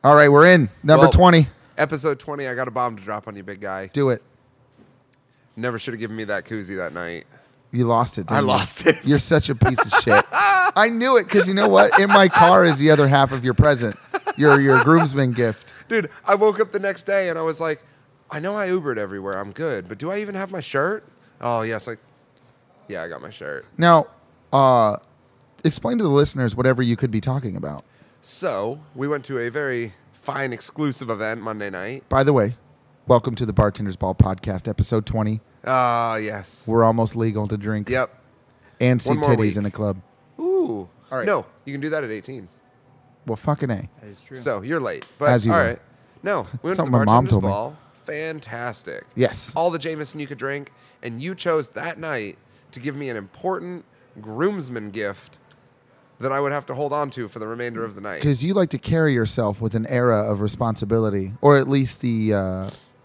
All right, we're in. Number 20. Episode 20, I got a bomb to drop on you, big guy. Do it. Never should have given me that koozie that night. You lost it, didn't you? Lost it. You're such a piece of shit. I knew it because you know what? In my car is the other half of your present, your groomsman gift. Dude, I woke up the next day and I was like, I know I Ubered everywhere. I'm good. But do I even have my shirt? Oh, yes. Yeah, I got my shirt. Now, explain to the listeners whatever you could be talking about. So, we went to a very fine, exclusive event Monday night. By the way, welcome to the Bartender's Ball podcast, episode 20. Yes. We're almost legal to drink. Yep. And see One more titties week. in a club. Ooh. All right. No, you can do that at 18. Well, fucking A. That is true. So, you're late. But, As you all were. right. No, we went Something to the my mom Bartender's told me. Ball. Fantastic. Yes. All the Jameson you could drink. And you chose that night to give me an important groomsman gift that I would have to hold on to for the remainder of the night. Because you like to carry yourself with an era of responsibility, or at least the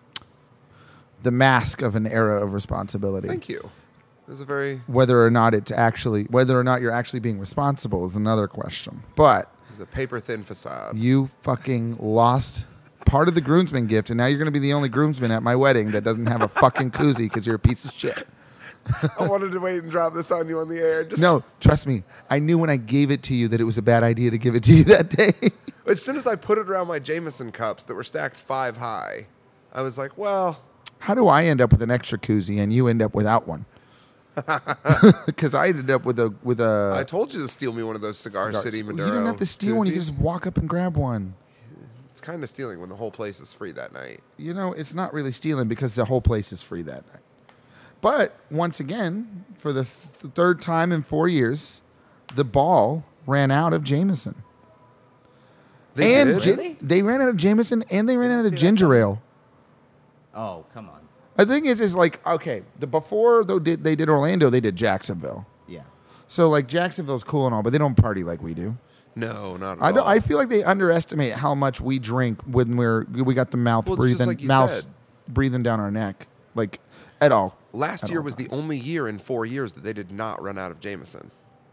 mask of an era of responsibility. Thank you. It was a very... Whether or not you're actually being responsible is another question. But It was a paper-thin facade. you fucking lost part of the groomsman gift, and now you're going to be the only groomsman at my wedding that doesn't have a fucking koozie because you're a piece of shit. I wanted to wait and drop this on you on the air. No, trust me. I knew when I gave it to you that it was a bad idea to give it to you that day. As soon as I put it around my Jameson cups that were stacked 5 high, I was like, well... How do I end up with an extra koozie and you end up without one? Because I ended up with a. I told you to steal me one of those Cigar City Maduro. You didn't have to steal one. You can koozies. just walk up and grab one. It's kind of stealing when the whole place is free that night. You know, it's not really stealing because the whole place is free that night. But once again, for the third time in 4 years, the ball ran out of Jameson. They did? Really? They ran out of Jameson and they ran out of ginger ale. Oh, come on. The thing is like, okay, before they did Orlando, they did Jacksonville. Yeah. So like Jacksonville's cool and all, but they don't party like we do. No, not at all. I feel like they underestimate how much we drink when we got the mouth Well, it's just breathing like you said. breathing down our neck, like at all. Last At year all was the times. only year in 4 years that they did not run out of Jameson.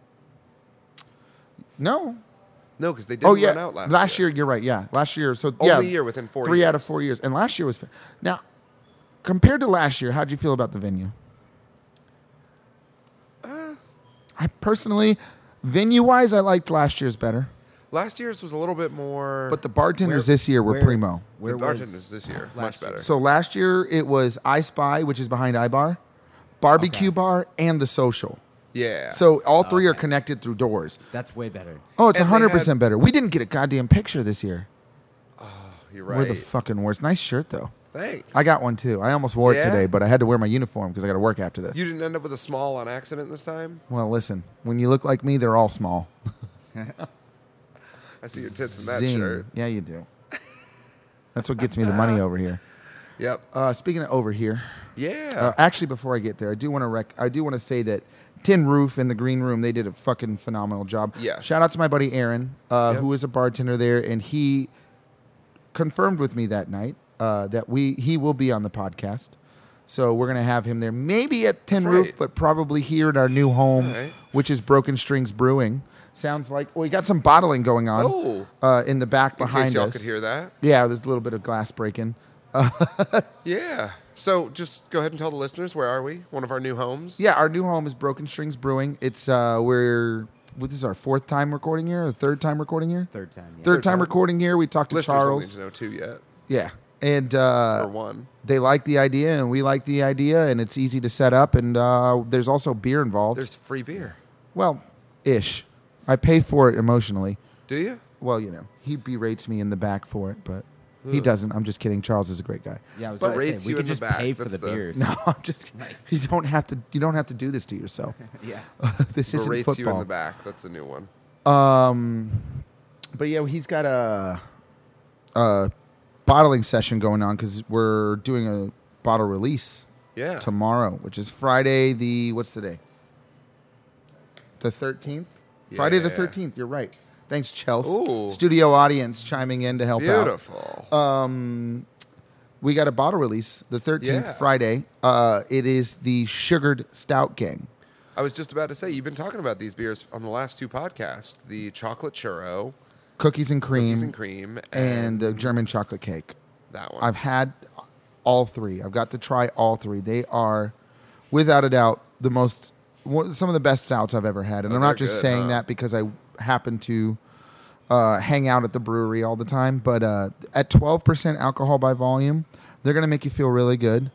No. No, because they didn't Oh yeah, run out last year. You're right. Yeah, last year. So Only year within 4 3 out of years. 4 years, and last year was now compared to last year. How'd you feel about the venue? I personally, venue wise, I liked last year's better, Last year's was a little bit more. but the bartenders Where- this year were where- primo. the Where bartenders was this year last much year? better. So last year it was I Spy, which is behind iBar, Barbecue Okay. Bar, and the Social. yeah. So all three are Okay. connected through doors. That's way better. Oh, it's And they 100% better. We didn't get a goddamn picture this year. you're We're right. the fucking worst. Nice shirt though. Thanks. I got one too. I almost wore it Yeah? today, but I had to wear my uniform because I got to work after this. You didn't end up with a small on accident this time. Well, listen, when you look like me, they're all small. I see your tits in that Zing. shirt. Yeah, you do. That's what gets me the money over here. Yep. Speaking of over here, Yeah. actually, before I get there, I do want to say that Tin Roof in the green room, they did a fucking phenomenal job. Yes. Shout out to my buddy Aaron, Yep. who is a bartender there, and he confirmed with me that night that he will be on the podcast. So we're gonna have him there, maybe at Tin That's Roof, right. but probably here at our new home, All right. which is Broken Strings Brewing. Sounds like we got some bottling going on in the back In behind case y'all us. could hear that. Yeah, there's a little bit of glass breaking. Yeah. So just go ahead and tell the listeners, where are we? One of our new homes? Yeah, our new home is Broken Strings Brewing. It's this is our fourth time recording here, or third time recording here? Third time. Yeah. Third time time. recording here. We talked to Listeners don't need Charles. to know 2 yet. Yeah. And Or 1. they like the idea, and we like the idea, and it's easy to set up, and there's also beer involved. There's free beer. Well, ish. I pay for it emotionally. Do you? Well, he berates me in the back for it, but he Ugh. doesn't. I'm just kidding. Charles is a great guy. Yeah, I was But gonna rates say, we you could in the just back. pay for That's the the- beers. No, I'm just. You don't have to. You don't have to do this to yourself. Yeah. This isn't Rates football. you in the back. That's a new one. But yeah, he's got a bottling session going on because we're doing a bottle release Yeah. tomorrow, which is Friday. What's the day? The 13th. Friday the Yeah. 13th. You're right. Thanks, Chelsea. Ooh. Studio audience chiming in to help out. Beautiful. We got a bottle release the 13th, Yeah. Friday. It is the Sugared Stout Gang. I was just about to say, you've been talking about these beers on the last 2 podcasts. The chocolate churro cookies and cream, cookies and cream, and the German chocolate cake. that one. I've had all three. I've got to try all three. They are, without a doubt, some of the best stouts I've ever had. And Oh, I'm not they're just good, saying huh? that because I happen to hang out at the brewery all the time. But at 12% alcohol by volume, they're going to make you feel really good.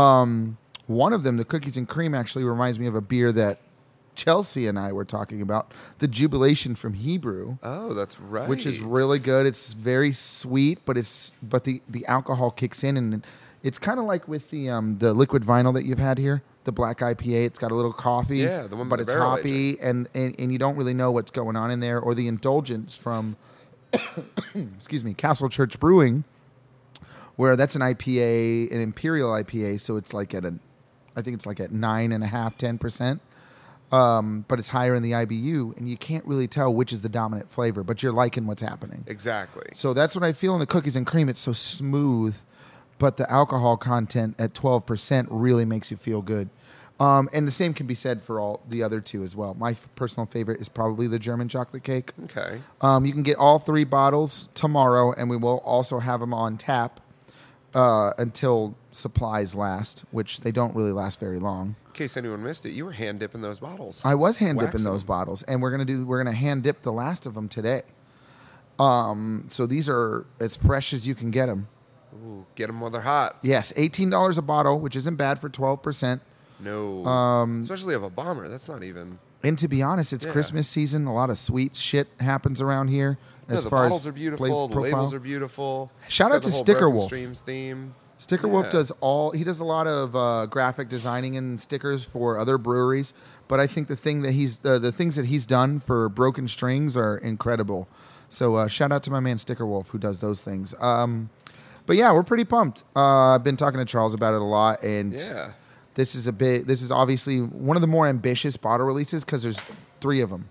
One of them, the cookies and cream, actually reminds me of a beer that Chelsea and I were talking about, the Jubilation from Hebrew. Oh, that's right. Which is really good. It's very sweet, but the alcohol kicks in, and it's kind of like with the liquid vinyl that you've had here, the black IPA. It's got a little coffee, Yeah, the one but with it's the barrel hoppy, and you don't really know what's going on in there. Or the Indulgence from, excuse me, Castle Church Brewing, where that's an IPA, an Imperial IPA, so it's like I think it's like at 9.5%, 10%. But it's higher in the IBU, and you can't really tell which is the dominant flavor, but you're liking what's happening. Exactly. So that's what I feel in the cookies and cream. It's so smooth, but the alcohol content at 12% really makes you feel good. And the same can be said for all the other two as well. My personal favorite is probably the German chocolate cake. Okay. You can get all 3 bottles tomorrow, and we will also have them on tap until supplies last, which they don't really last very long. In case anyone missed it, you were hand dipping those bottles. I was hand dipping Waxing those them. bottles, and we're gonna hand dip the last of them today. So these are as fresh as you can get them. Ooh, get them while they're hot. Yes, $18 a bottle, which isn't bad for 12%. No. Especially of a bomber. That's not even. And to be honest, it's Yeah. Christmas season. A lot of sweet shit happens around here. No, As the far bottles as are beautiful. flavor The profile. labels are beautiful. Shout It's got out to the whole Sticker Broken Wolf. Streams theme. Sticker Wolf Yeah. does a lot of graphic designing and stickers for other breweries, but I think the things that he's done for Broken Strings are incredible. So shout out to my man Sticker Wolf who does those things. But yeah, we're pretty pumped. I've been talking to Charles about it a lot, and Yeah. this is obviously one of the more ambitious bottle releases because there's 3 of them.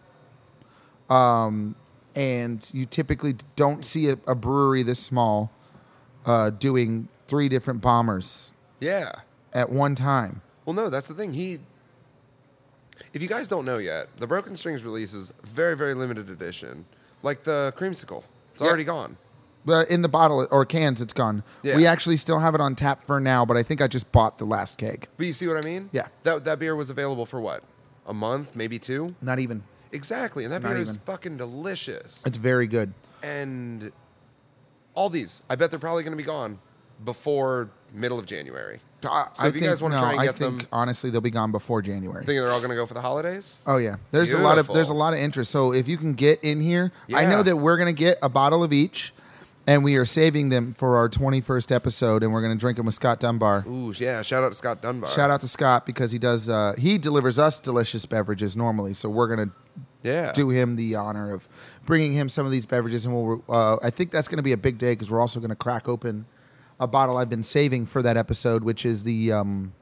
And you typically don't see a brewery this small doing 3 different bombers Yeah. at one time. Well, no, that's the thing. If you guys don't know yet, the Broken Strings release is very, very limited edition. Like the creamsicle. It's already gone. But in the bottle or cans, it's gone. Yeah. We actually still have it on tap for now, but I think I just bought the last keg. But you see what I mean? Yeah. That beer was available for what? A month, maybe 2? Not even. Exactly. And that Not beer is even. fucking delicious. It's very good. And all these, I bet they're probably going to be gone before middle of January. So if you guys want to try and get them, honestly they'll be gone before January. thinking they're all going to go for the holidays? Oh yeah, there's Beautiful. a lot of interest. So if you can get in here, I Yeah. know that we're gonna get a bottle of each, and we are saving them for our 21st episode, and we're gonna drink them with Scott Dunbar. Ooh, yeah. Shout out to Scott Dunbar. Shout out to Scott because he does he delivers us delicious beverages normally, so we're gonna Yeah. do him the honor of bringing him some of these beverages, and we'll I think that's gonna be a big day because we're also gonna crack open a bottle I've been saving for that episode, which is the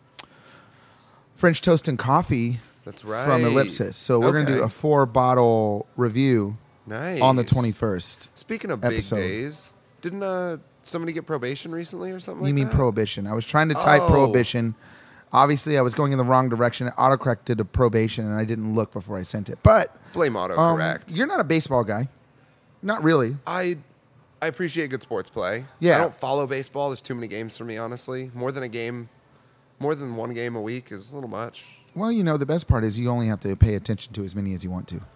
French Toast and Coffee. That's right. From Ellipsis. So we're going to do a 4-bottle review Nice. on the 21st. Speaking of episode. big days, didn't somebody get probation recently or something You like mean that? Prohibition. I was trying to type Oh. Prohibition. Obviously, I was going in the wrong direction. It autocorrected to Probation, and I didn't look before I sent it. But Blame autocorrect. you're not a baseball guy. Not really. I appreciate good sports play. Yeah. I don't follow baseball. There's too many games for me, honestly. More than one game a week is a little much. Well, the best part is you only have to pay attention to as many as you want to.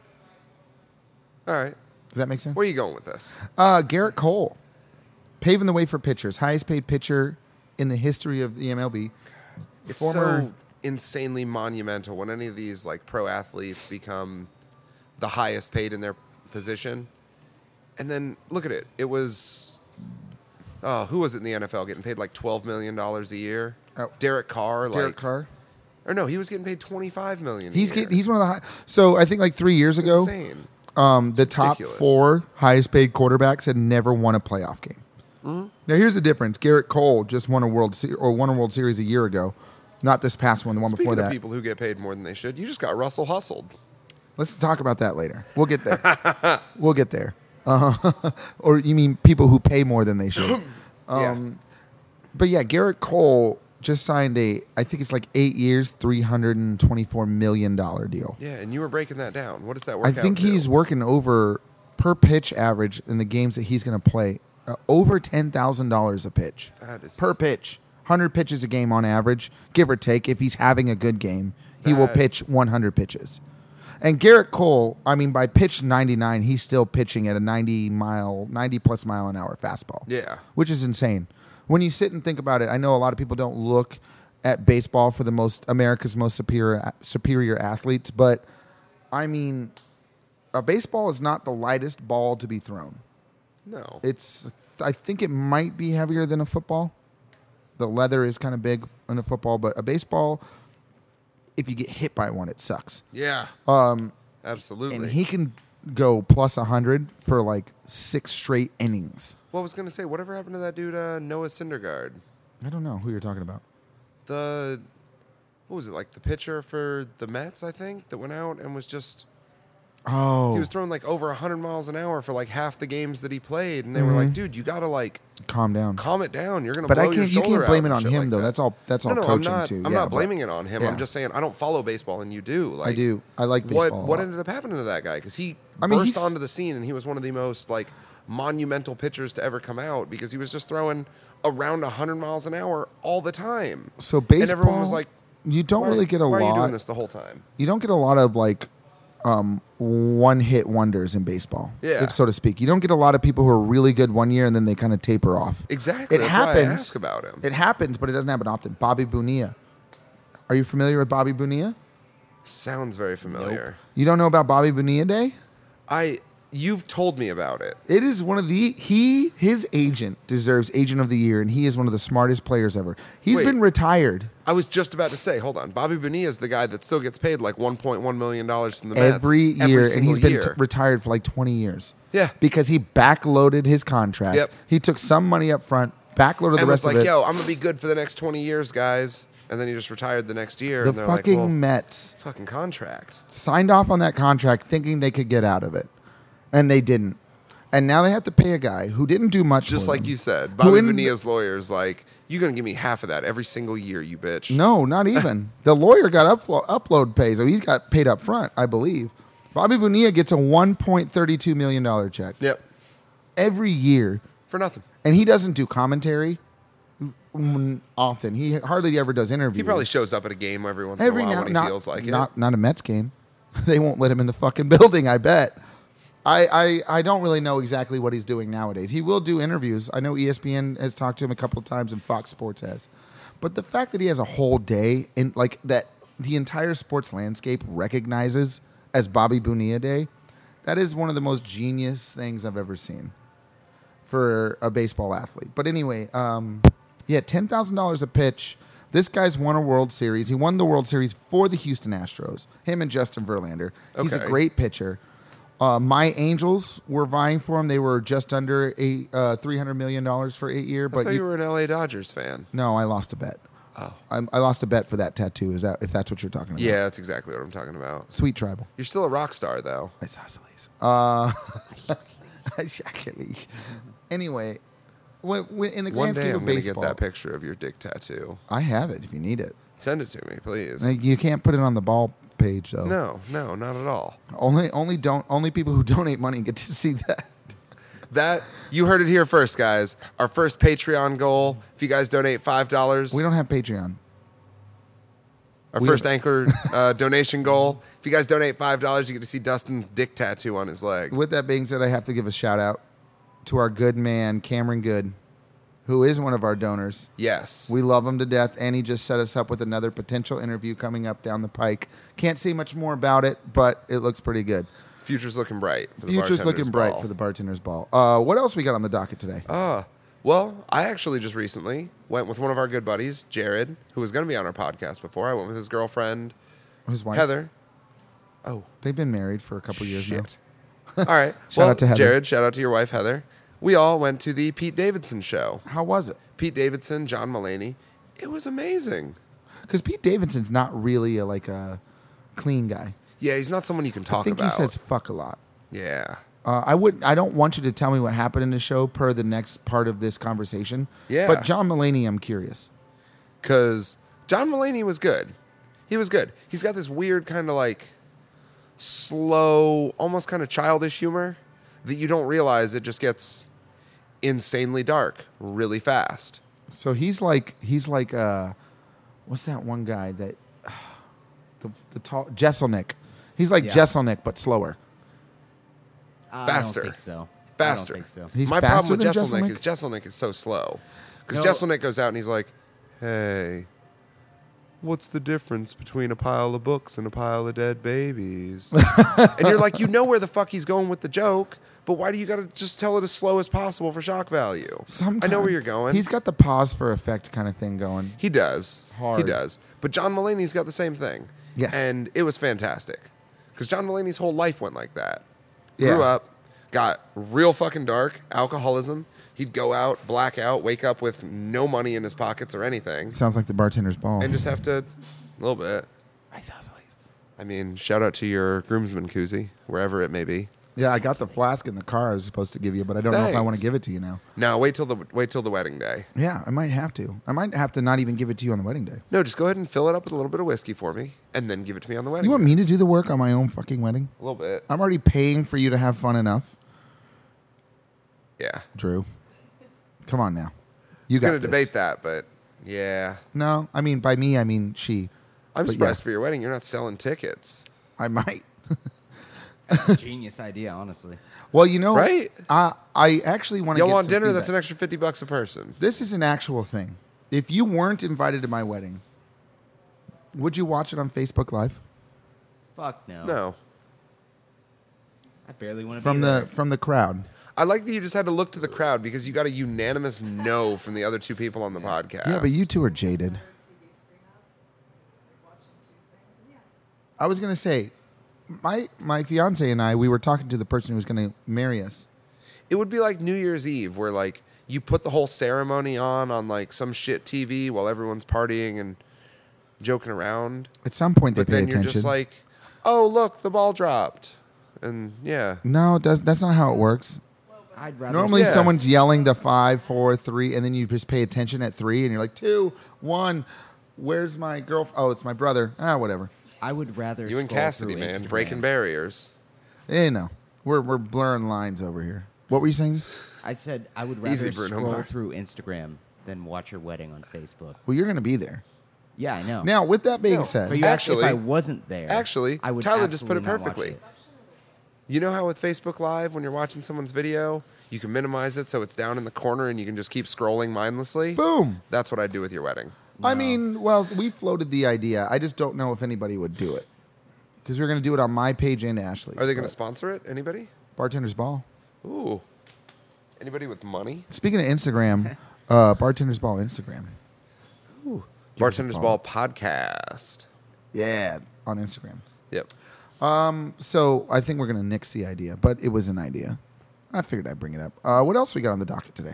All right. Does that make sense? Where are you going with this? Garrett Cole, paving the way for pitchers. Highest paid pitcher in the history of the MLB. It's Former- so insanely monumental when any of these like pro athletes become the highest paid in their position. And then look at it. It was who was it in the NFL getting paid like $12 million a year? Oh. Derek Carr. Derek Carr. Or no, he was getting paid $25 million. He's one of the high. So I think like 3 years ago, insane. the top ridiculous. 4 highest paid quarterbacks had never won a playoff game. Mm-hmm. Now here's the difference: Garrett Cole just won a World Series a year ago, not this past one, the one Speaking before of that. people who get paid more than they should, you just got Russell hustled. Let's talk about that later. We'll get there. We'll get there. Or you mean people who pay more than they should? Yeah. But yeah, Garrett Cole just signed I think it's like 8 years, $324 million deal. Yeah, and you were breaking that down. What does that work I out think to? he's working over per pitch average in the games that he's going to play, over $10,000 a pitch That is per pitch. 100 pitches a game on average, give or take. If he's having a good game, he will pitch 100 pitches. And Garrett Cole, I mean, by pitch 99, he's still pitching at a 90-plus mile an hour fastball. Yeah. Which is insane. When you sit and think about it, I know a lot of people don't look at baseball for America's most superior athletes, but I mean, a baseball is not the lightest ball to be thrown. No. I think it might be heavier than a football. The leather is kind of big in a football, but a baseball, if you get hit by one, it sucks. Yeah. Absolutely. And he can go plus 100 for like 6 straight innings. Well, I was going to say, whatever happened to that dude, Noah Syndergaard? I don't know who you're talking about. What was it, like the pitcher for the Mets, I think, that went out and was just... Oh. He was throwing like over 100 miles an hour for like half the games that he played. And they were like, dude, you got to like... Calm down. Calm it down. You're going to But blow I your can't. You shoulder can't blame out it and on shit him like though. that. That's all No, coaching I'm not, too. I'm Yeah, not but- blaming it on him. yeah. I'm just saying I don't follow baseball and you do. Like, I do. I like baseball. What ended up happening to that guy? Because he burst onto the scene and he was one of the most like monumental pitchers to ever come out because he was just throwing around 100 miles an hour all the time. So baseball. And everyone was like, you don't why, really get a why lot. are you doing this the whole time? You don't get a lot of like one-hit wonders in baseball, Yeah. so to speak. You don't get a lot of people who are really good one year and then they kind of taper off. Exactly. It That's happens. why I ask about him. It happens, but it doesn't happen often. Bobby Bonilla. Are you familiar with Bobby Bonilla? Sounds very familiar. You don't know about Bobby Bonilla Day? You've told me about it. It is one of his agent deserves Agent of the Year, and he is one of the smartest players ever. He's Wait. been retired I was just about to say, hold on. Bobby Bonilla is the guy that still gets paid like $1.1 million from the Mets every year, and single he's been year. retired for like 20 years. Yeah. Because he backloaded his contract. Yep. He took some money up front, backloaded the and rest was like, of it. yo, I'm going to be good for the next 20 years, guys. And then he just retired the next year. The and they're fucking like, well, Mets fucking contract. signed off on that contract thinking they could get out of it, and they didn't. And now they have to pay a guy who didn't do much Just for like them. you said. Who Bobby in- Bonilla's lawyer's like, you're going to give me half of that every single year, you bitch. No, not even. The lawyer got upload pay, so he's got paid up front, I believe. Bobby Bonilla gets a $1.32 million check Yep. every year, For nothing. and he doesn't do commentary often. He hardly ever does interviews. He probably shows up at a game every once in a while when he not, feels like it. not a Mets game. They won't let him in the fucking building, I bet. I don't really know exactly what he's doing nowadays. He will do interviews. I know ESPN has talked to him a couple of times and Fox Sports has. But the fact that he has a whole day in like that the entire sports landscape recognizes as Bobby Bonilla Day, that is one of the most genius things I've ever seen for a baseball athlete. But anyway, $10,000 a pitch. This guy's won a World Series. He won the World Series for the Houston Astros. Him and Justin Verlander. He's a Okay. great pitcher. My Angels were vying for him. They were just under $300 million for 8 years. I But thought you were an LA Dodgers fan. no, I lost a bet. Oh. I lost a bet for that tattoo. Is that if that's what you're talking about? Yeah, that's exactly what I'm talking about. Sweet Tribal. You're still a rock star, though. Isosceles. Exactly. Anyway, in the One grand day scheme I'm of going to get baseball, that picture of your dick tattoo. I have it if you need it. Send it to me, please. Like, you can't put it on the ball page though. No, not at all. Only people who donate money get to see that. That you heard it here first, guys. Our first Patreon goal. If you guys donate $5, We don't have Patreon. our we first have- Anchor donation goal. If you guys donate $5, you get to see Dustin's dick tattoo on his leg. With that being said, I have to give a shout out to our good man Cameron Good, who is one of our donors. Yes. We love him to death, and he just set us up with another potential interview coming up down the pike. Can't say much more about it, but it looks pretty good. Future's looking bright. For the Future's bartender's looking bright ball. for the bartender's ball. What else we got on the docket today? Well, I actually just recently went with one of our good buddies, Jared, who was going to be on our podcast before. I went with his girlfriend, His wife. Heather. Oh, They've been married for a couple years now. shit. All right. Shout out to Heather. Jared. Shout out to your wife, Heather. We all went to the Pete Davidson show. How was it? Pete Davidson, John Mulaney. It was amazing. Because Pete Davidson's not really a clean guy. Yeah, he's not someone you can talk I think about. he says fuck a lot. Yeah. I don't want you to tell me what happened in the show per the next part of this conversation. Yeah. But John Mulaney, I'm curious. Because John Mulaney was good. He was good. He's got this weird kind of like slow, almost kind of childish humor that you don't realize it just gets insanely dark really fast. So he's like what's that one guy that the tall Jesselnick. He's like Yeah. Jesselnick but slower. Faster. I don't think so. Faster. I don't think so. He's My faster problem with than Jesselnick Jesselnick? is Jesselnick is so slow. Because No. Jesselnick goes out and he's like, hey, what's the difference between a pile of books and a pile of dead babies? And you're like, you know where the fuck he's going with the joke, but why do you got to just tell it as slow as possible for shock value? I know where you're going. He's got the pause for effect kind of thing going. He does. He Hard. does. But John Mulaney's got the same thing. Yes. And it was fantastic. Because John Mulaney's whole life went like that. Yeah. Grew up, got real fucking dark, alcoholism. He'd go out, black out, wake up with no money in his pockets or anything. Sounds like the bartender's ball. And just have to, a little bit. I mean, shout out to your groomsman koozie, wherever it may be. Yeah, I got the flask in the car I was supposed to give you, but I don't know if I want to Thanks. give it to you now. Now, wait till the wedding day. Yeah, I might have to. I might have to not even give it to you on the wedding day. No, just go ahead and fill it up with a little bit of whiskey for me, and then give it to me on the wedding You want day. me to do the work on my own fucking wedding? A little bit. I'm already paying for you to have fun enough. Yeah. Drew, come on now. You I was got going to this. debate that, but yeah. No, I mean by me, I mean she. I'm But surprised yeah. for your wedding you're not selling tickets. I might. That's a genius idea, honestly. Well, you know, Right? I actually want to. Y'all get want some dinner? feedback. That's an extra $50 a person. This is an actual thing. If you weren't invited to my wedding, would you watch it on Facebook Live Fuck no. No. I barely want to from be the there. from the crowd? I like that you just had to look to the crowd because you got a unanimous no from the other two people on the podcast. Yeah, but you two are jaded. I was gonna say, my fiance and I, we were talking to the person who was gonna marry us. It would be like New Year's Eve where like you put the whole ceremony on like some shit TV while everyone's partying and joking around. At some point, they But pay then attention. you're just like, oh, look, the ball dropped. And yeah. no, that's not how it works. I'd rather Normally, Yeah. someone's yelling the 5, 4, 3, and then you just pay attention at 3, and you're like 2, 1. Where's my girl? Oh, it's my brother. Whatever. I would rather. You and scroll Cassidy, through man, Instagram. breaking barriers. No, we're blurring lines over here. What were you saying? I said I would Easy, rather Bruno scroll Mars. through Instagram than watch your wedding on Facebook. Well, you're gonna be there. Yeah, I know. Now, with that being No, said, but you Actually- if I wasn't there, Actually, I would Tyler just put it absolutely not watch perfectly. it. You know how with Facebook Live, when you're watching someone's video, you can minimize it so it's down in the corner and you can just keep scrolling mindlessly? boom. That's what I'd do with your wedding. I mean, well, we floated the idea. I just don't know if anybody would do it because we're gonna do it on my page and Ashley's. Are they going to but sponsor it? Anybody? Bartender's Ball? Ooh. Anybody with money? Speaking of Instagram, Bartender's Ball Instagram. Bartender's follow. Ball podcast. Yeah, on Instagram. Yep. So I think we're gonna nix the idea, but it was an idea. I figured I'd bring it up. What else we got on the docket today?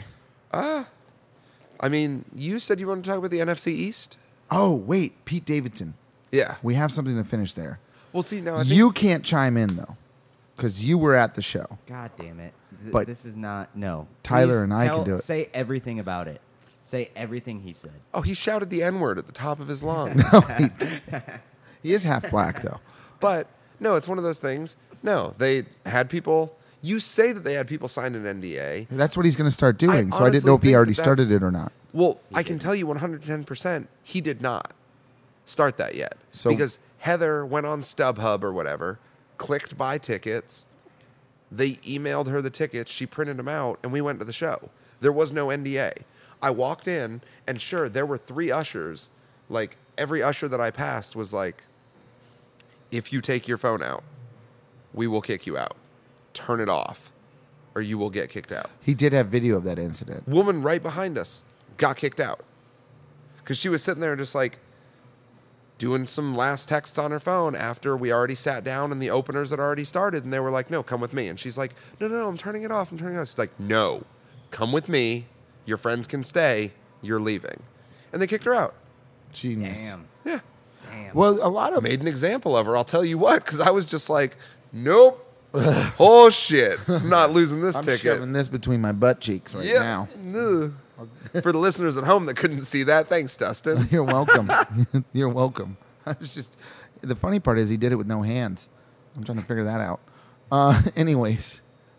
I mean, you said you wanted to talk about the NFC East? Oh, wait, Pete Davidson. Yeah. We have something to finish there. Well, see, now I think You can't chime in though, because you were at the show. God damn it! But This is not no. Tyler Please and I can do it. Say everything about it. Say everything he said. Oh, he shouted the N-word at the top of his lungs. He is half black though. But no, it's one of those things. No, they had people. You say that they had people sign an NDA. That's what he's going to start doing. So I didn't honestly know if he think already that started that's- it or not. Well, I can tell you 110% he did not start that yet. So- because Heather went on StubHub or whatever, clicked buy tickets. They emailed her the tickets. She printed them out, and we went to the show. There was no NDA. I walked in, and sure, there were 3 ushers. Like, every usher that I passed was like, if you take your phone out, we will kick you out. Turn it off, or you will get kicked out. He did have video of that incident. Woman right behind us got kicked out because she was sitting there just like doing some last texts on her phone after we already sat down and the openers had already started, and they were like, no, come with me. And she's like, no, I'm turning it off. I'm turning it off. She's like, no, come with me. Your friends can stay. You're leaving. And they kicked her out. Genius. Damn. Yeah. Damn. Well, a lot of Made an example of her. I'll tell you what, because I was just like, nope. Oh, shit. I'm not losing this I'm ticket. shoving this between my butt cheeks right now. Ugh. For the listeners at home that couldn't see that, thanks, Dustin. You're welcome. You're welcome. I was just the funny part is he did it with no hands. I'm trying to figure that out. Anyways,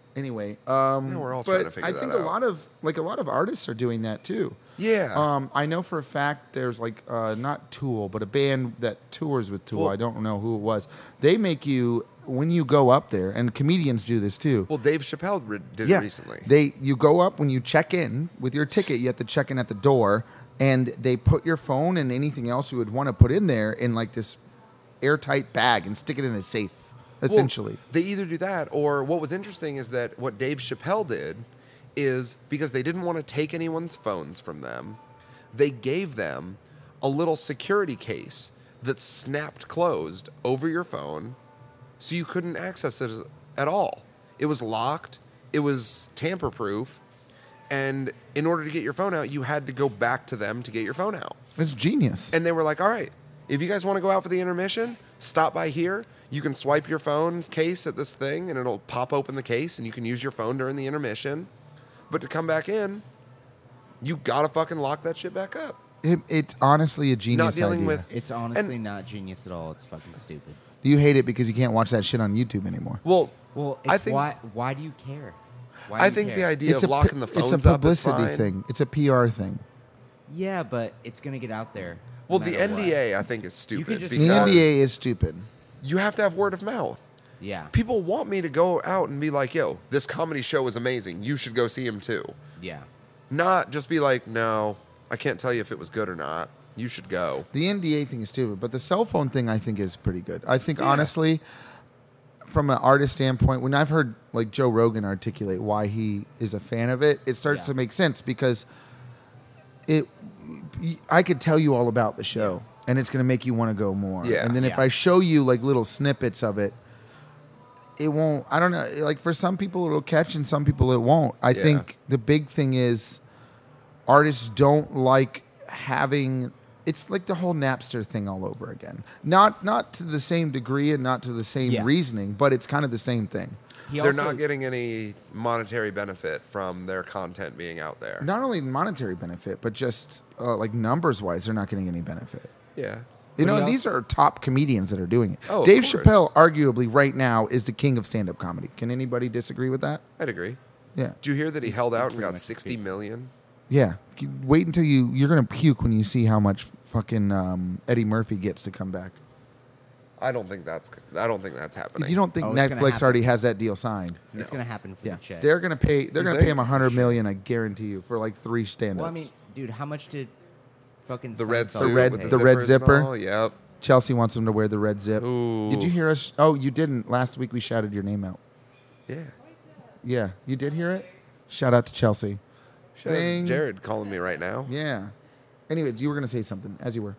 Anyway, we're all trying but to figure I that think out. a lot of artists are doing that too. Yeah. I know for a fact there's like not Tool, but a band that tours with Tool. Well- I don't know who it was. They make you when you go up there, and comedians do this too. well, Dave Chappelle did it recently. You go up when you check in with your ticket. You have to check in at the door, and they put your phone and anything else you would want to put in there in like this airtight bag and stick it in a safe. Well, Essentially, they either do that, or what was interesting is that what Dave Chappelle did is because they didn't want to take anyone's phones from them, they gave them a little security case that snapped closed over your phone so you couldn't access it at all. It was locked, it was tamper proof, and in order to get your phone out, you had to go back to them to get your phone out. it's genius. And they were like, all right, if you guys want to go out for the intermission, stop by here. You can swipe your phone case at this thing, and it'll pop open the case, and you can use your phone during the intermission. But to come back in, you got to fucking lock that shit back up. It's honestly a genius Not dealing idea. with... It's honestly not genius at all. It's fucking stupid. You hate it because you can't watch that shit on YouTube anymore. Well, Well, I it's think why do you care? Why I do you think the care? idea of locking the phones it's a up is publicity fine. thing. It's a PR thing. Yeah, but it's gonna get out there. Well, no the matter what. NDA I think is You stupid could just- The because NDA is stupid. you have to have word of mouth. Yeah. People want me to go out and be like, yo, this comedy show is amazing. You should go see him too. Yeah. Not just be like, no, I can't tell you if it was good or not. You should go. The NDA thing is stupid, but the cell phone thing I think is pretty good. I think honestly, from an artist standpoint, when I've heard like Joe Rogan articulate why he is a fan of it, it starts Yeah. to make sense because I could tell you all about the show, and it's going to make you want to go more. Yeah. And then if Yeah. I show you like little snippets of it, it won't. I don't know. Like for some people it'll catch, and some people it won't. I Yeah. think the big thing is artists don't like having. It's like the whole Napster thing all over again. Not to the same degree and not to the same Yeah. reasoning, but it's kind of the same thing. He They're also- not getting any monetary benefit from their content being out there. Not only monetary benefit, but just like numbers wise, they're not getting any benefit. Yeah. You But know, he and these are top comedians that are doing it. Oh, of Dave course. Chappelle, arguably, right now, is the king of stand-up comedy. Can anybody disagree with that? I'd agree. Yeah, Did you hear that he held out and pretty got much 60 peaked. million? yeah. Wait until you're gonna puke when you see how much fucking Eddie Murphy gets to come back. I don't think that's happening. If you don't think Oh, it's gonna Netflix happen. already has that deal signed, It's gonna happen for yeah, the check. they're gonna pay. They're You gonna think? pay him $100 million. I guarantee you for like 3 stand-ups. Well, I mean, dude, how much did fucking the red Seinfeld suit red- with pay? the red zippers and zipper? all? Yep. Chelsea wants him to wear the red zip. Ooh. Did you hear us? Oh, you didn't. Last week we shouted your name out. Yeah. Yeah, you did hear it. Shout out to Chelsea. Shout out to Zing. Jared calling me right now. Yeah. Anyway, you were gonna say something as you were.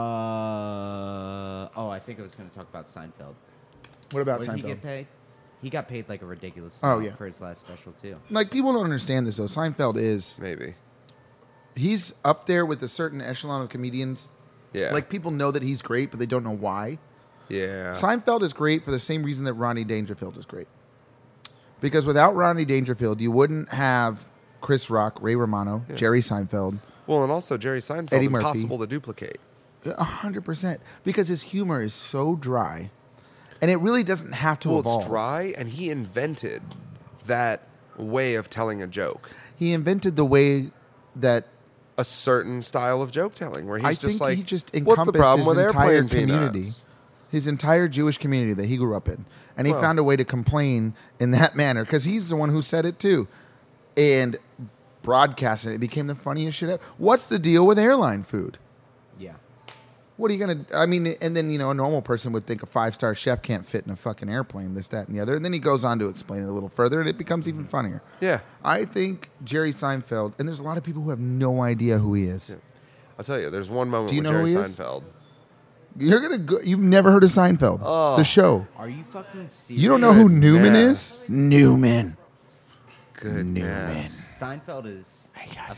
I think I was going to talk about Seinfeld. What about What did he Seinfeld? get paid? He got paid like a ridiculous Oh, amount yeah. for his last special too. Like people don't understand this though. Seinfeld is Maybe. he's up there with a certain echelon of comedians. Yeah. Like people know that he's great, but they don't know why. Yeah. Seinfeld is great for the same reason that Rodney Dangerfield is great. Because without Rodney Dangerfield, you wouldn't have Chris Rock, Ray Romano, Jerry Seinfeld, Well, and also Jerry Seinfeld, Eddie Murphy. impossible to duplicate. 100%. Because his humor is so dry, and it really doesn't have to Well, evolve. it's dry, and he invented that way of telling a joke. He invented the way that A certain style of joke telling, where he's I just think like, he just "What's encompassed the problem his with entire airplane community, peanuts?" his entire Jewish community that he grew up in, and he Well- found a way to complain in that manner because he's the one who said it too, and broadcasting it. It became the funniest shit ever. What's the deal with airline food? Yeah. What are you gonna? I mean, and then a normal person would think a 5-star chef can't fit in a fucking airplane, this, that, and the other, and then he goes on to explain it a little further, and it becomes even funnier. Yeah. I think Jerry Seinfeld, and there's a lot of people who have no idea who he is. I'll tell you, there's one moment Do you with know Jerry who he is? Seinfeld. You're gonna go. You've never heard of Seinfeld, the show. Are you fucking serious? You don't know who Goodness. Newman is? Newman. Goodness. Seinfeld is a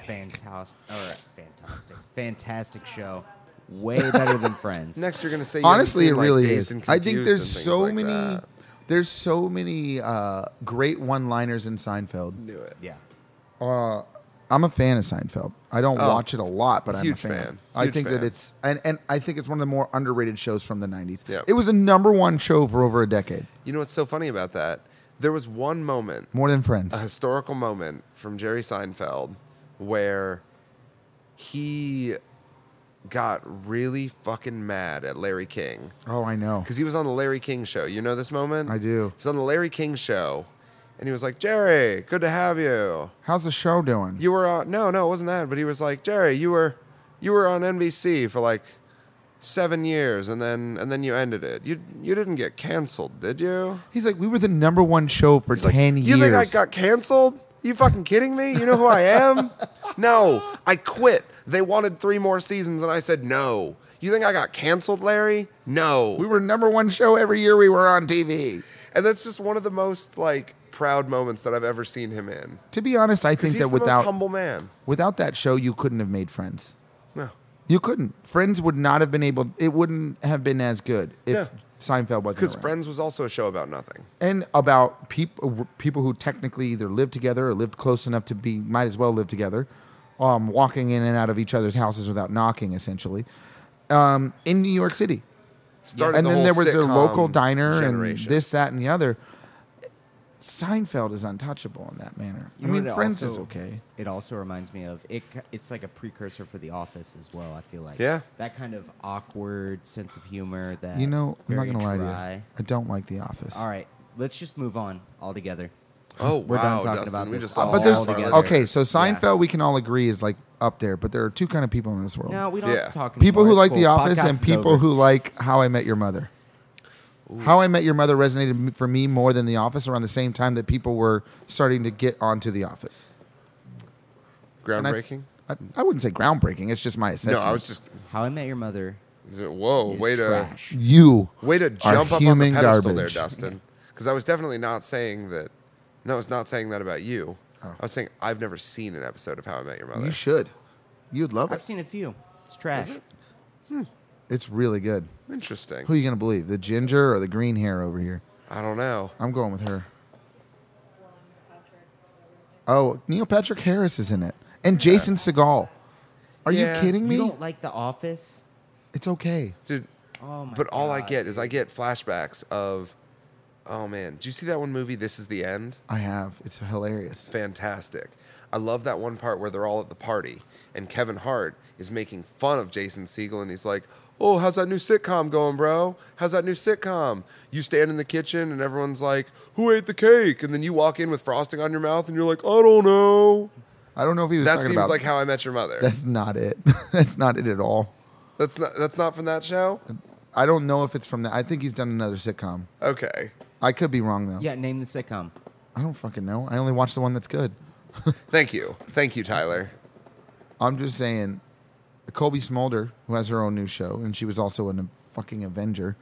fantastic show. Way better than Friends. Next, you're gonna say you Honestly, it haven't seen, really like, is. Dazed and I think Confused there's and things so like many. that. There's so many great one-liners in Seinfeld. Knew it. Yeah. I'm a fan of Seinfeld. I don't Oh, watch it a lot, but I'm a huge fan. fan. I Huge think that fan. it's and I think it's one of the more underrated shows from the 90s. Yeah. It was a #1 show for over a decade. You know what's so funny about that? There was one moment, More than Friends. a historical moment from Jerry Seinfeld where he got really fucking mad at Larry King. Oh, I know. Because he was on the Larry King show. You know this moment? I do. He's on the Larry King show, and he was like, Jerry, good to have you. How's the show doing? You were on... No, it wasn't that. But he was like, Jerry, you were on NBC for like 7 years, and then you ended it. You didn't get canceled, did you? He's like, we were the number one show for 10 years. You think I got canceled? You fucking kidding me? You know who I am? No, I quit. They wanted 3 more seasons, and I said no. You think I got canceled, Larry? No. We were number one show every year we were on TV. And that's just one of the most like proud moments that I've ever seen him in. To be honest, I think He's that the most humble man. without that show, you couldn't have made Friends. No. You couldn't. Friends would not have been able. It wouldn't have been as good if Yeah. Seinfeld wasn't Because around. Friends was also a show about nothing. And about people who technically either lived together or lived close enough to be might as well live together, walking in and out of each other's houses without knocking, essentially, in New York City. Started And the then whole there was a sitcom local diner generation. and this, that, and the other. Seinfeld is untouchable in that manner. You I know mean, what it Friends is also- okay. It also reminds me of it. It's like a precursor for The Office as well. I feel like Yeah. that kind of awkward sense of humor. That You know, I'm not very going to lie to dry. you. I don't like The Office. All right, let's just move on altogether. Oh, We're wow, done talking Dustin. about We this. just But lost But there's all of our together. okay. So Yeah. Seinfeld, we can all agree is like up there. But there are two kind of people in this world: No, we don't Yeah. have to talk people anymore. who It's like The cool. Office Podcast and is people over. who like How I Met Your Mother. How I Met Your Mother resonated for me more than The Office around the same time that people were starting to get onto The Office. And Groundbreaking? I wouldn't say groundbreaking. It's just my No, assessment. I was just... How I Met Your Mother Whoa, is way to... trash. You Way to are jump up on the human pedestal garbage. there, Dustin. Because I was definitely not saying that... No, I was not saying that about you. Oh. I was saying I've never seen an episode of How I Met Your Mother. You should. You'd love I've it. seen a few. It's trash. It's really good. Interesting. Who are you going to believe? The ginger or the green hair over here? I don't know. I'm going with her. Oh, Neil Patrick Harris is in it. And Jason Segel. Are Yeah. you kidding me? You don't like The Office? It's okay. Dude, Oh my but all I God, get is I dude. get flashbacks of... Oh, man. Did you see that one movie, This Is the End? I have. It's hilarious. Fantastic. I love that one part where they're all at the party and Kevin Hart is making fun of Jason Segel and he's like, "Oh, how's that new sitcom going, bro? How's that new sitcom? You stand in the kitchen and everyone's like, 'Who ate the cake?' And then you walk in with frosting on your mouth and you're like, 'I don't know.'" I don't know if he was That talking seems about... like How I Met Your Mother. That's not it. That's not it at all. That's not from that show? I don't know if it's from that. I think he's done another sitcom. Okay. I could be wrong, though. Yeah, name the sitcom. I don't fucking know. I only watch the one that's good. Thank you. Thank you, Tyler. I'm just saying, Colby Smolder, who has her own new show, and she was also a fucking Avenger.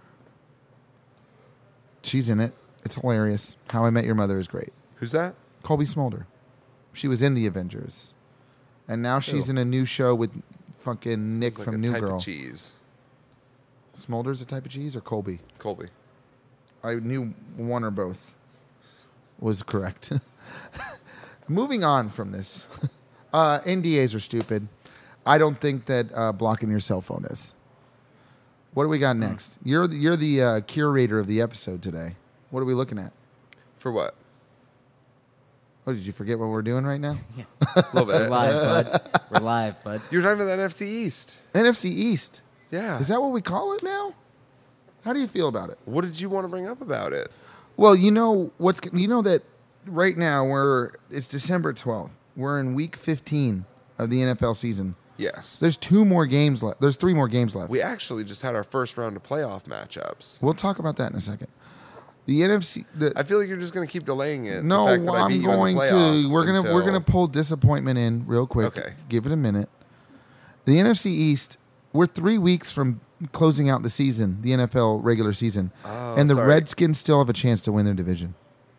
She's in it. It's hilarious. How I Met Your Mother is great. Who's that? Colby Smolder. She was in The Avengers. And now she's Ew. in a new show with fucking Nick Like from a New type Girl. of cheese. Smolder's a type of cheese or Colby? Colby. I knew one or both was correct. Moving on from this. NDAs are stupid. I don't think that blocking your cell phone is. What do we got next? You're the curator of the episode today. What are we looking at? For what? Oh, did you forget what we're doing right now? A little We're bit. live, bud. We're live, bud. You were talking about that NFC East. NFC East. Yeah. Is that what we call it now? How do you feel about it? What did you want to bring up about it? Well, you know that right now it's December 12th. We're in week 15 of the NFL season. Yes. There's 2 more games left. There's 3 more games left. We actually just had our first round of playoff matchups. We'll talk about that in a second. The NFC. I feel like you're just going to keep delaying it. No, the fact that I beat I'm you in the going to. playoffs We're until- gonna pull disappointment in real quick. Okay. Give it a minute. The NFC East. We're 3 weeks from closing out the season, the NFL regular season, Oh, and the sorry. Redskins still have a chance to win their division.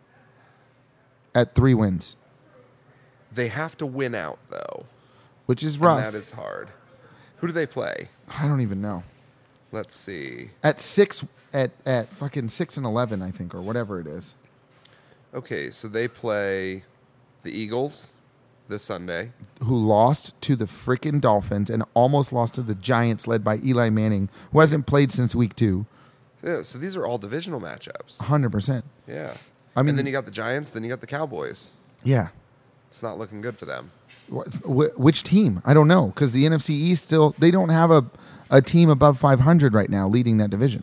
At 3 wins, They have to win out though, which is and rough. that is hard. Who do they play? I don't even know. Let's see. At 6, at fucking 6-11, I think, or whatever it is. Okay, so they play the Eagles this Sunday. Who lost to the freaking Dolphins and almost lost to the Giants, led by Eli Manning, who hasn't played since week 2. Yeah, so these are all divisional matchups. 100%. Yeah. I mean, and then you got the Giants, then you got the Cowboys. yeah. It's not looking good for them. Which team? I don't know because the NFC East still they don't have a team above 500 right now leading that division.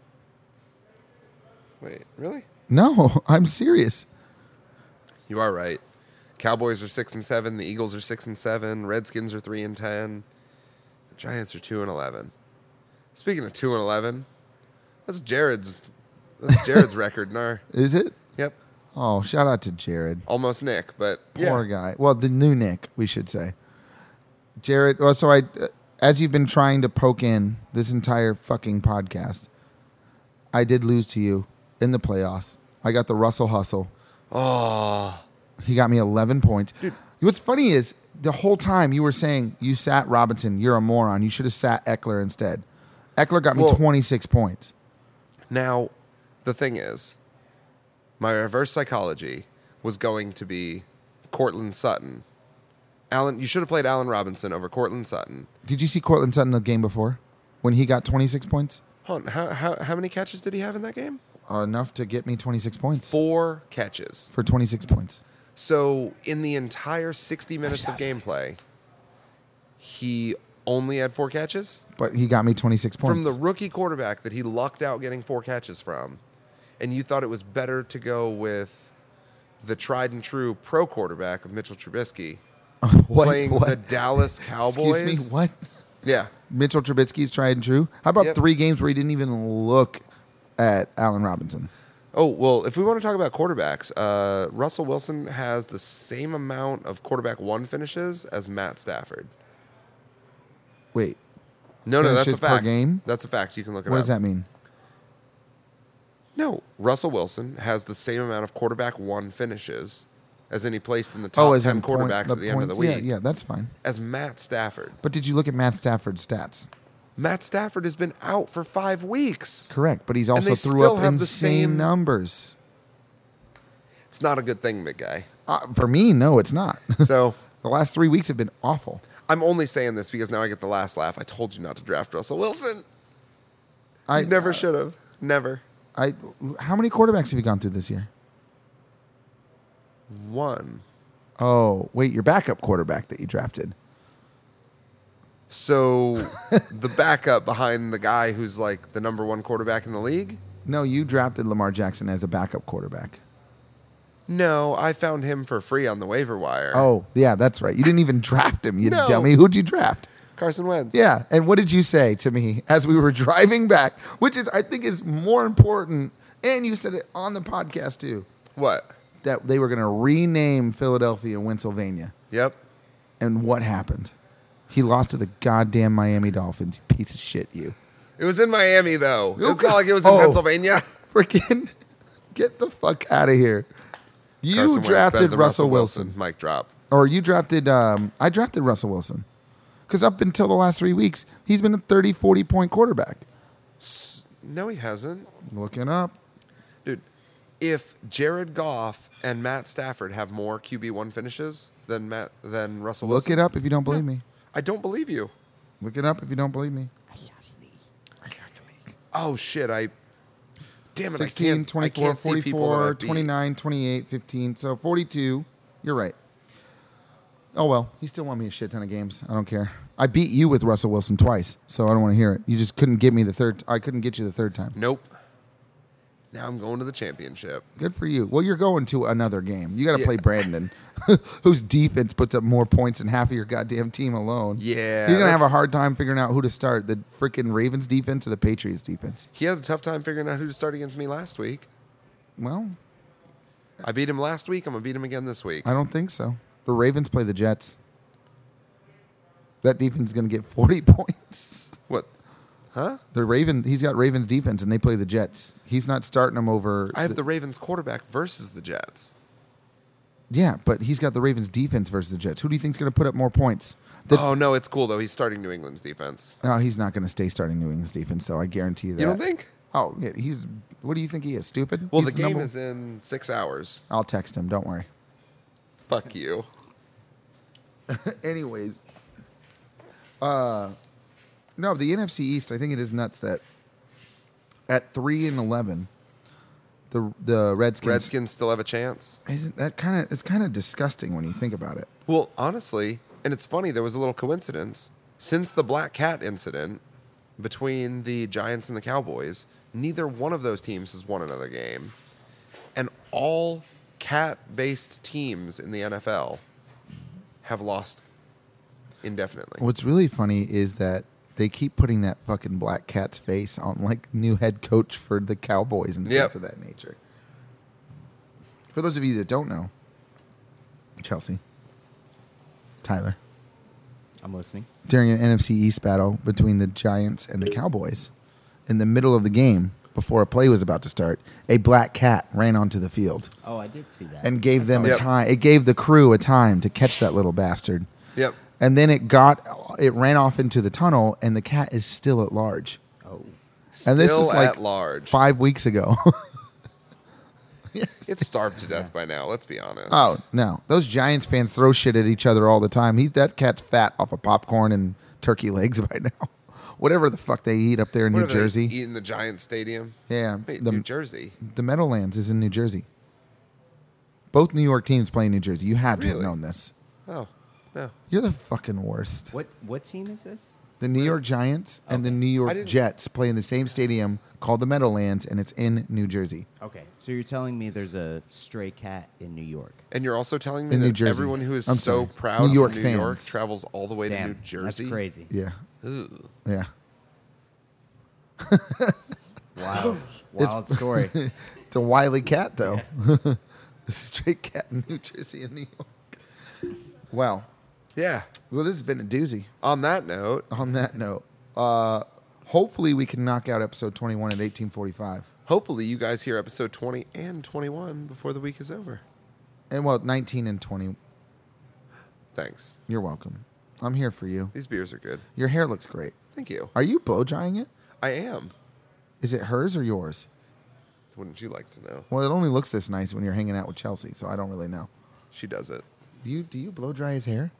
Wait, really? No, I'm serious. You are right. Cowboys are 6-7. The Eagles are 6-7. Redskins are 3-10. The Giants are 2-11. Speaking of 2-11, that's Jared's record in our. Is it? Yep. Oh, shout out to Jared. Almost Nick, but Poor yeah. guy. Well, the new Nick, we should say. Jared. Well, so as you've been trying to poke in this entire fucking podcast, I did lose to you in the playoffs. I got the Russell Hustle. Oh, He got me 11 points. Dude. What's funny is the whole time you were saying you sat Robinson, you're a moron. You should have sat Eckler instead. Eckler got me Well- 26 points. now the thing is, my reverse psychology was going to be Cortland Sutton. You should have played Allen Robinson over Cortland Sutton. Did you see Cortland Sutton the game before when he got 26 points? Hold on, how many catches did he have in that game? Enough to get me 26 points 4 catches. for 26 points. So in the entire 60 minutes of gameplay, he only had 4 catches? But he got me 26 points. From the rookie quarterback that he lucked out getting 4 catches from, and you thought it was better to go with the tried and true pro quarterback of Mitchell Trubisky What? playing What? the Dallas Cowboys. Excuse me, what? Yeah. Mitchell Trubisky's tried and true. How about Yep. 3 games where he didn't even look at Allen Robinson? Oh, well, if we want to talk about quarterbacks, Russell Wilson has the same amount of quarterback 1 finishes as Matt Stafford. Wait, No, that's a Finishes per fact. game? That's a fact. You can look it what up. does that mean? No, Russell Wilson has the same amount of quarterback 1 finishes as any placed in the top 10 in point- quarterbacks at the end of the points? week Yeah, that's fine. as Matt Stafford. But did you look at Matt Stafford's stats? Matt Stafford has been out for 5 weeks. Correct, but he's also they threw still up have the insane same- numbers. It's not a good thing, big guy. For me, no, it's not. So The last 3 weeks have been awful. I'm only saying this because now I get the last laugh. I told you not to draft Russell Wilson. I You never should have. Never. How many quarterbacks have you gone through this year? 1. Oh, wait, your backup quarterback that you drafted. So the backup behind the guy who's like the number 1 quarterback in the league? No, you drafted Lamar Jackson as a backup quarterback. No, I found him for free on the waiver wire. Oh, yeah, that's right. You didn't even draft him, you No. dummy. Who'd you draft? Carson Wentz. Yeah, and what did you say to me as we were driving back? Which is, I think, is more important. And you said it on the podcast too, What? that they were going to rename Philadelphia Pennsylvania. Yep. And what happened? He lost to the goddamn Miami Dolphins. You piece of shit, you. It was in Miami, though. It's Okay. not like it was in Oh. Pennsylvania. Freaking get the fuck out of here. You Carson Wentz better drafted than Russell Wilson. Mic drop. Or you drafted, I drafted Russell Wilson. Because up until the last 3 weeks, he's been a 30, 40-point quarterback. No, he hasn't. Looking up. Dude, if Jared Goff and Matt Stafford have more QB1 finishes than Russell Look Wilson. it up if you don't believe me. I don't believe you. Look it up if you don't believe me. Oh, shit. Damn it. 16, I 24, can't see people that 44, I've beat. 29, 28, 15. So 42. You're right. Oh, well. He still won me a shit ton of games. I don't care. I beat you with Russell Wilson twice, so I don't want to hear it. You just couldn't give me the third. I couldn't get you the third time. Nope. Now I'm going to the championship. Good for you. Well, you're going to another game. You got to Yeah. play Brandon, whose defense puts up more points than half of your goddamn team alone. Yeah, He's going to have a that's- hard time figuring out who to start, the freaking Ravens defense or the Patriots defense. He had a tough time figuring out who to start against me last week. Well, I beat him last week. I'm going to beat him again this week. I don't think so. The Ravens play the Jets. That defense is going to get 40 points. What? Huh? He's got Ravens defense, and they play the Jets. He's not starting them over. I have the Ravens quarterback versus the Jets. Yeah, but he's got the Ravens defense versus the Jets. Who do you think's going to put up more points? Oh, no, it's cool, though. He's starting New England's defense. Oh, he's not going to stay starting New England's defense, though. I guarantee you that. You don't think? Oh, yeah, he's. What do you think he is? Stupid? Well, He's the game number- is in 6 hours. I'll text him. Don't worry. Fuck you. Anyways, no, the NFC East. I think it is nuts that at 3-11, the Redskins. Redskins still have a chance. It's kind of disgusting when you think about it. Well, honestly, and it's funny, there was a little coincidence. Since the Black Cat incident between the Giants and the Cowboys, neither one of those teams has won another game. And all cat-based teams in the NFL have lost indefinitely. What's really funny is that they keep putting that fucking black cat's face on like new head coach for the Cowboys and things Yep. of that nature. For those of you that don't know, Chelsea, Tyler, I'm listening. during an NFC East battle between the Giants and the Cowboys, in the middle of the game, before a play was about to start, a black cat ran onto the field Oh, I did see that. and gave them a Yep. time. It gave the crew a time to catch that little bastard. Yep. And then it ran off into the tunnel, and the cat is still at large. Oh, And this Still is like at large. 5 weeks ago. It's starved to death by now, let's be honest. Oh no, those Giants fans throw shit at each other all the time. That cat's fat off of popcorn and turkey legs by now. Whatever the fuck they eat up there in What New are they Jersey. eating in the Giant Stadium? Yeah, Wait, the New Jersey. Meadowlands is in New Jersey. Both New York teams play in New Jersey. You had to have Really? known this. Oh, no. You're the fucking worst. what team is this? The New York Giants and the New I York didn't- Jets play in the same stadium called the Meadowlands, and it's in New Jersey. Okay, so you're telling me there's a stray cat in New York? And you're also telling me In New that Jersey. everyone who is I'm so sorry. proud New of York New fans. York travels all the way to Damn, New Jersey? that's crazy. Yeah, Ugh. yeah. Wild story. It's a wily cat, though. A stray cat in New Jersey and New York. Wow. Yeah. Well, this has been a doozy. On that note, On that note, hopefully we can knock out episode 21 at 18:45. hopefully you guys hear episode 20 and 21 before the week is over. And well, 19 and 20. Thanks. You're welcome. I'm here for you. These beers are good. Your hair looks great. Thank you. Are you blow drying it? I am. Is it hers or yours? Wouldn't you like to know? Well, it only looks this nice when you're hanging out with Chelsea, so I don't really know. She does it. Do you blow dry his hair?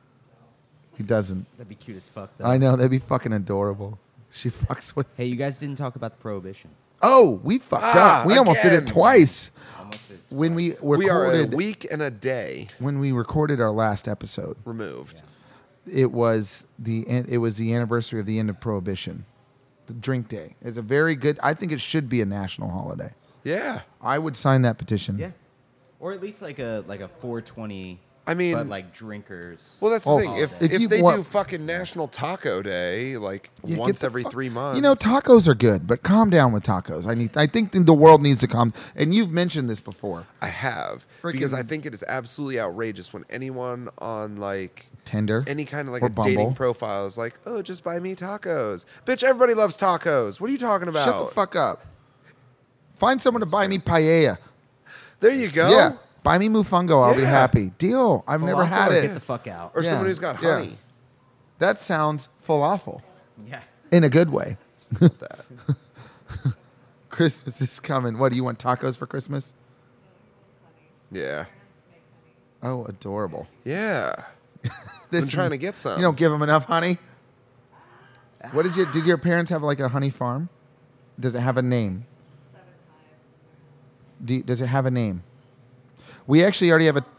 He doesn't. That'd be cute as fuck, though. I know, that'd be fucking adorable. She fucks with. Hey, you guys didn't talk about the prohibition. Oh, we fucked up. We almost did it again. twice. Almost did it When we twice. We are a recorded week and a day when we recorded our last episode, removed. it was the anniversary of the end of Prohibition, the drink day. It's a very good. I think it should be a national holiday. Yeah. I would sign that petition. Yeah, or at least like a 420. I mean- but like drinkers. Well, that's the Oh, thing. If if you they want- do fucking National Taco Day like Yeah, get once the every fuck- 3 months, You know, tacos are good, but calm down with tacos. I think the world needs to calm. And you've mentioned this before. I have because I think it is absolutely outrageous when anyone on like Tinder, any kind of like or a dating Bumble. profile is like, oh, just buy me tacos, bitch. Everybody loves tacos. What are you talking about? Shut the fuck up. Find someone to buy me paella. There you go. Yeah, buy me mofungo. I'll be Yeah. happy. Deal. I've never Falafel had or it. Get the fuck out. Or Yeah, someone who's got yeah. honey. That sounds falafel Yeah. in a good way. That. Christmas is coming. What do you want tacos for Christmas? Yeah. Oh, adorable. Yeah. This I'm trying to get some. You don't give them enough honey. What is did your parents have like a honey farm? Does it have a name? Does it have a name? We actually already have a.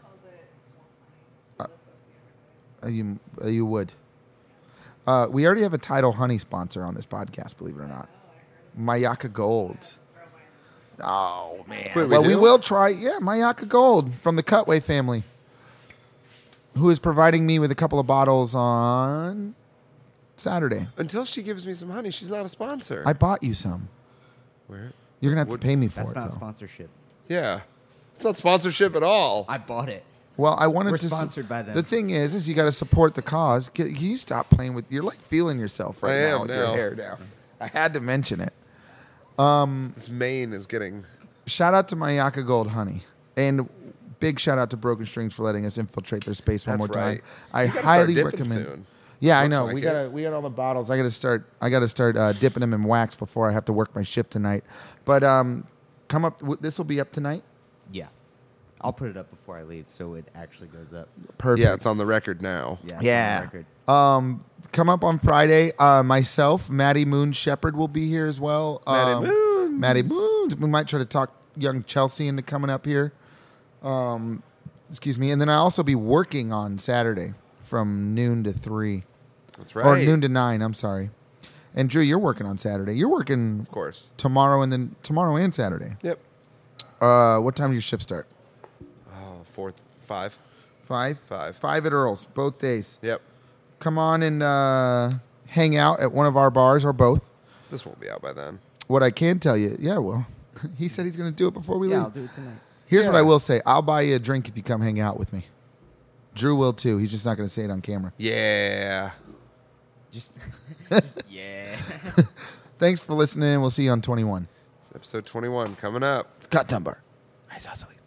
You would. We already have a Tidal honey sponsor on this podcast. Believe it or not, Mayaka Gold. Oh man! Wait, we well, we do? will try. Yeah, Mayaka Gold from the Cutway family, who is providing me with a couple of bottles on Saturday. Until she gives me some honey, she's not a sponsor. I bought you some. Where? You're gonna have to pay me for That's it not though. sponsorship. Yeah. It's not sponsorship at all. I bought it. Well, I wanted We're to. sponsored by them. The thing is you got to support the cause. Can you stop playing with? You're like feeling yourself right I now am with your now. hair down. I had to mention it. This mane is getting. Shout out to Mayaka Gold Honey, and big shout out to Broken Strings for letting us infiltrate their space one That's more right. time. I You gotta start highly dipping recommend. soon. Yeah, I Looks know. like we it. got all the bottles. I got to start dipping them in wax before I have to work my shift tonight. But come up. This will be up tonight. Yeah. I'll put it up before I leave so it actually goes up. Perfect. Yeah, it's on the record now. Yeah. it's on the Yeah. record. Come up on Friday. Myself, Maddie Moon Shepherd will be here as well. Maddie Moons. Maddie Moons. We might try to talk young Chelsea into coming up here. Excuse me. And then I'll also be working on Saturday from noon to 3. That's Or right. noon to 9, I'm sorry. And Drew, you're working on Saturday. You're working Of course. tomorrow and Saturday. Yep. What time do your shift start? Oh, 4, 5. 5? 5. 5 at Earl's, both days. Yep. Come on and hang out at one of our bars or both. This won't be out by then. What I can tell you, yeah, well, he said he's going to do it before we Yeah, leave. I'll do it tonight. Here's what Yeah. I will say. I'll buy you a drink if you come hang out with me. Drew will too. He's just not going to say it on camera. Yeah. Just yeah. Thanks for listening. We'll see you on 21. Episode 21 coming up. Scott Dunbar. Nice hustling.